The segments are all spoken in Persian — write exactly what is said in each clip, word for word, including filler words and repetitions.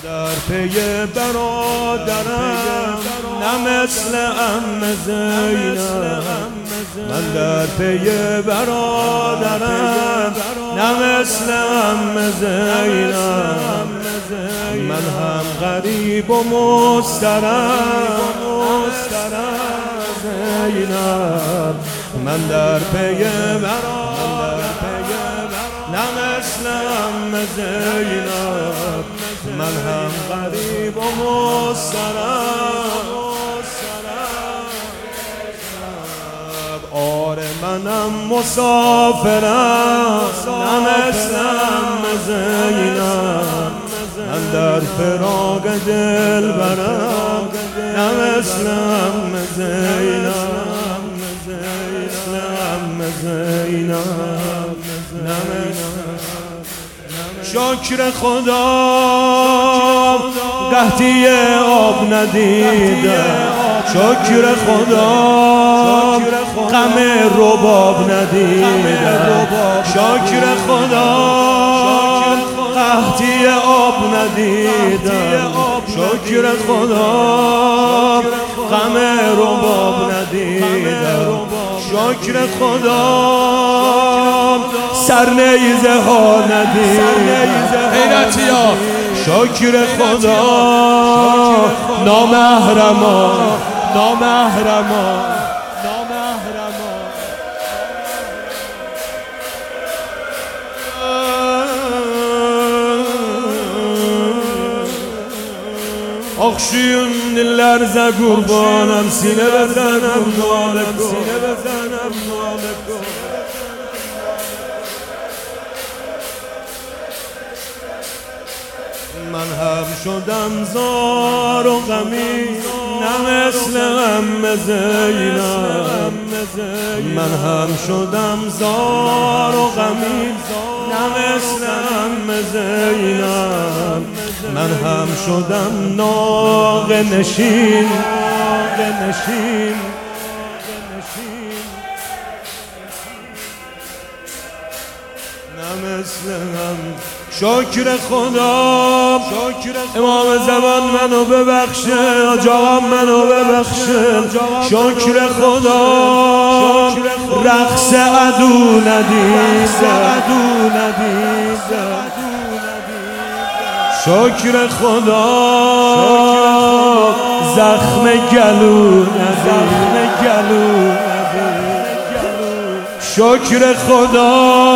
در پی برادرم نه مثل عم زینب، من در پی برادرم نه مثل عم زینب، من هم غریب و مضطرب زینب، من در پی برادرم نه مثل عم زینب، من هم غریب و مضطرب. آره منم مسافرم نه مثل عم زینب، من در فراق دلبرم نه مثل عم زینب، مثل عم زینب نه شکر خدا قحطی آب ندیده، شکر خدا غم رباب ندیده، شکر خدا قحطی آب ندیده، شکر خدا غم رباب ندیده، شکر خدا سرنیزه ها ندیده، حیرتیا شکر خدا نامحرما نامحرما نامحرما. آخشیم لرزه قربانم سینه بزنم ناله کن، سینه بزنم ناله کن. من هم شدم زار و غمی نه مثل عم زینب، من هم شدم زار و غمی نه مثل عم زینب، من هم شدم ناقه نشین ناقه نشین نه مثل هم. شکر خدا امام زمان منو ببخشه، حاج آقام منو ببخشه، شکر خدا رقص عدو ندیده، شکر خدا زخم گلو ندیده، شکر خدا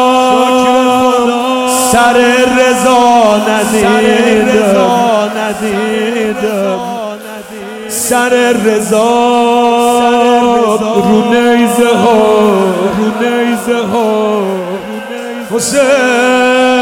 سر رضا ندیدم، سر رضا رو نیزه ها رو نیزه ها حسین